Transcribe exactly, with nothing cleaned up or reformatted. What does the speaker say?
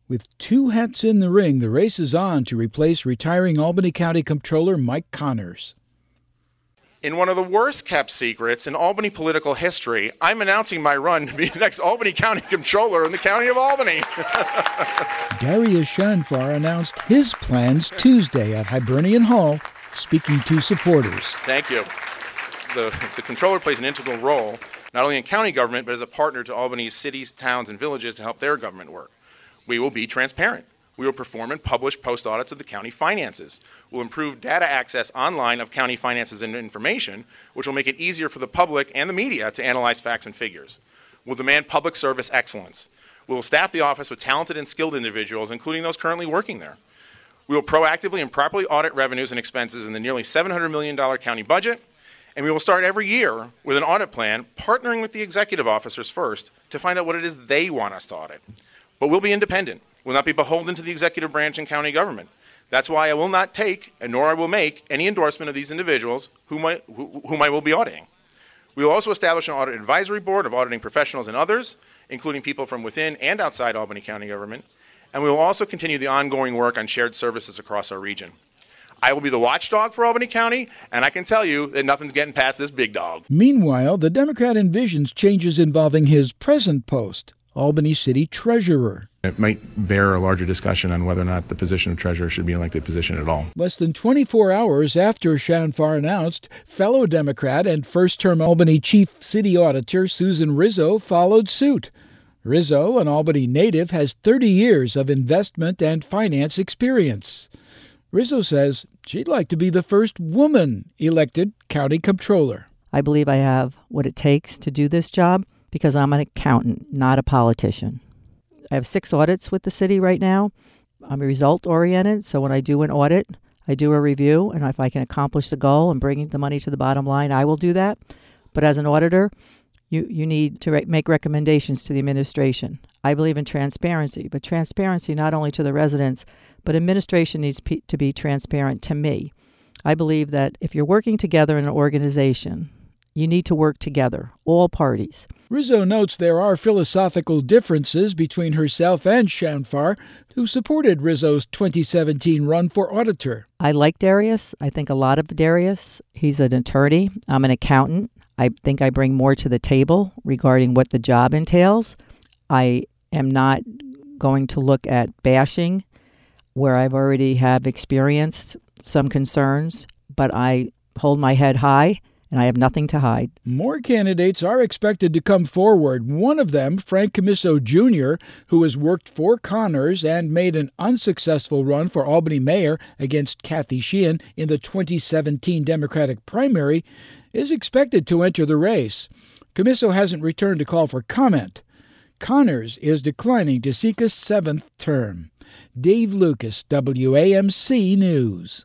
With two hats in the ring, the race is on to replace retiring Albany County Comptroller Mike Connors. In one of the worst-kept secrets in Albany political history, I'm announcing my run to be the next Albany County Comptroller in the County of Albany. Darius Shanfar announced his plans Tuesday at Hibernian Hall, speaking to supporters. Thank you. The, the Comptroller plays an integral role, not only in county government, but as a partner to Albany's cities, towns, and villages to help their government work. We will be transparent. We will perform and publish post-audits of the county finances. We'll improve data access online of county finances and information, which will make it easier for the public and the media to analyze facts and figures. We'll demand public service excellence. We will staff the office with talented and skilled individuals, including those currently working there. We will proactively and properly audit revenues and expenses in the nearly seven hundred million dollars county budget, and we will start every year with an audit plan, partnering with the executive officers first to find out what it is they want us to audit. But we'll be independent. We'll not be beholden to the executive branch and county government. That's why I will not take, and nor I will make, any endorsement of these individuals whom I, whom I will be auditing. We will also establish an audit advisory board of auditing professionals and others, including people from within and outside Albany County government, and we will also continue the ongoing work on shared services across our region. I will be the watchdog for Albany County, and I can tell you that nothing's getting past this big dog. Meanwhile, the Democrat envisions changes involving his present post, Albany City Treasurer. It might bear a larger discussion on whether or not the position of treasurer should be an elected position at all. Less than twenty-four hours after Shanfar announced, fellow Democrat and first-term Albany Chief City Auditor Susan Rizzo followed suit. Rizzo, an Albany native, has thirty years of investment and finance experience. Rizzo says she'd like to be the first woman elected county comptroller. I believe I have what it takes to do this job because I'm an accountant, not a politician. I have six audits with the city right now. I'm result-oriented, so when I do an audit, I do a review, and if I can accomplish the goal and bring the money to the bottom line, I will do that. But as an auditor, you, you need to re- make recommendations to the administration. I believe in transparency, but transparency not only to the residents, but administration needs pe- to be transparent to me. I believe that if you're working together in an organization, you need to work together, all parties. Rizzo notes there are philosophical differences between herself and Shanfar, who supported Rizzo's twenty seventeen run for auditor. I like Darius. I think a lot of Darius. He's an attorney. I'm an accountant. I think I bring more to the table regarding what the job entails. I am not going to look at bashing where I've already have experienced some concerns, but I hold my head high. And I have nothing to hide. More candidates are expected to come forward. One of them, Frank Commisso Junior, who has worked for Connors and made an unsuccessful run for Albany mayor against Kathy Sheehan in the twenty seventeen Democratic primary, is expected to enter the race. Commisso hasn't returned a call for comment. Connors is declining to seek a seventh term. Dave Lucas, W A M C News.